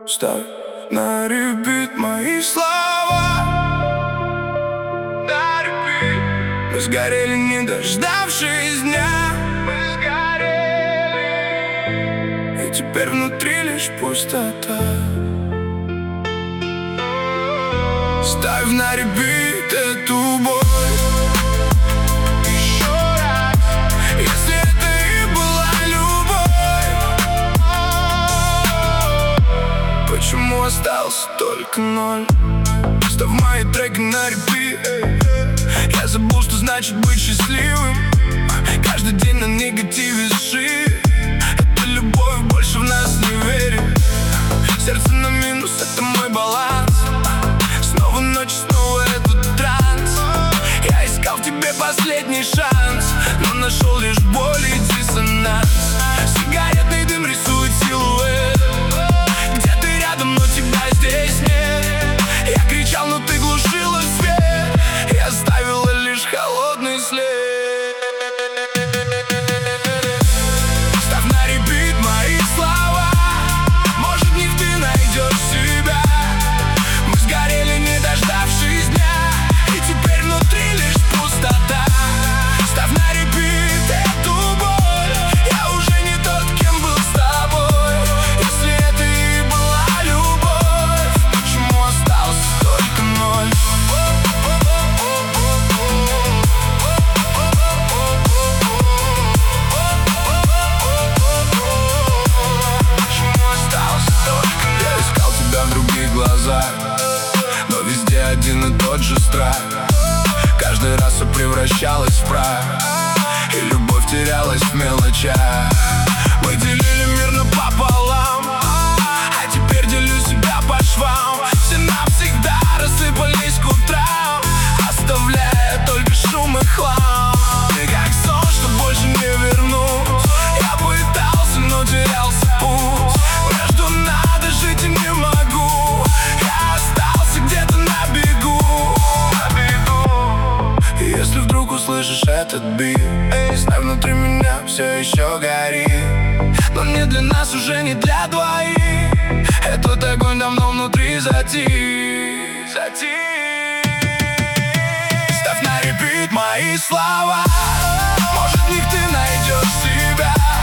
Ставь на репит мои слова. На репит. Мы сгорели, не дождавшись дня. Мы сгорели, и теперь внутри лишь пустота. Ставь на репит эту боль еще раз, если это и была любовь. Почему остался только ноль? Ставь мои треки на репит. Я забыл, что значит быть счастливым. Каждый день на негативе сшит. Это любовь, больше в нас не верит. Сердце на минус, это мой баланс. Снова ночь, снова этот транс. Я искал в тебе последний шанс, но нашел лишь боль и диссонанс. Сигаретный дым рисует силуэт. Где ты рядом, но тебя здесь нет. Я кричал, но ты глушила свет. Я оставила лишь холодный след. Ставь на репит мои слова. Может, в них ты найдешь себя. Мы сгорели, не дождавшись дня, и теперь внутри лишь пустота. Ставь на репит эту боль. Я уже не тот, кем был с тобой. Если это и была любовь, почему остался только ноль? Почему остался только ноль? Я искал тебя в других глазах, но везде один и тот же страх. Каждый раз все превращалось в прах, и любовь терялась в мелочах. Мы делили мир напополам, а теперь делю себя по швам. Все навсегда рассыпались к утрам, оставляя только шум и хлам. Ты как сон, что больше не вернусь. Я пытался, но терялся путь. Между надо жить и не могу. Я остался где-то на бегу. И если вдруг услышишь этот бит, знай, внутри меня все еще горит. Но не для нас, уже не для двоих. Этот огонь давно внутри затих. Ставь на репит мои слова. Может, в них ты найдешь себя.